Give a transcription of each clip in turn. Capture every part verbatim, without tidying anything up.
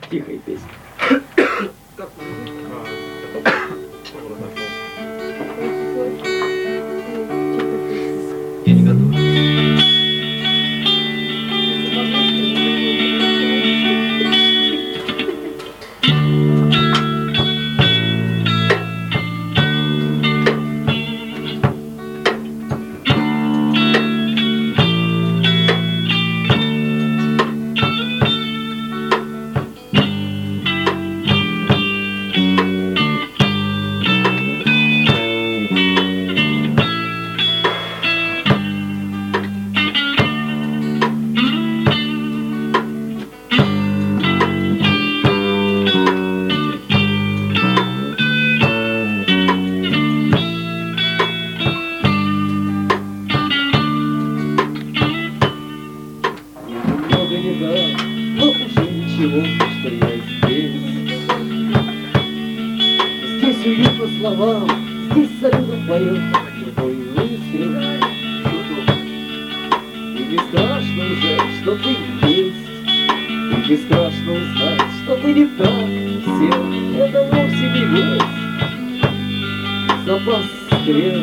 Тихая песня. Я не готов. Но уже ничего, что я здесь. Здесь уютно словам, здесь салютом поет любой выстрел. И не страшно уже, что ты есть, и не страшно узнать, что ты не так сел. Это вовсе не весь запас стрел.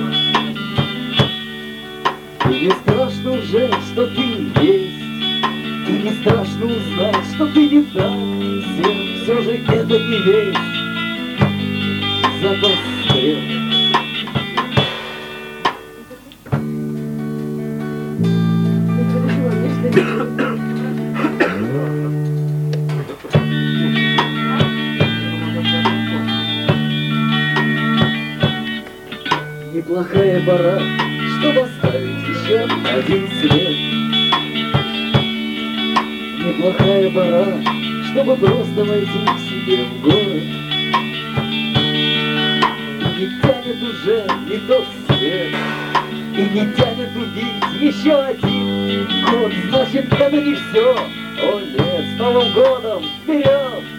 И не страшно уже, что ты есть, и не страшно узнать, что ты не так сел. Все же это не весь запас стрел. Неплохая пора, чтобы оставить еще один след. Неплохая пора, чтобы просто войти к себе в город. И не тянет уже не тот свет, и не тянет убить еще один год. Значит, это не все. О нет, с Новым годом вперед!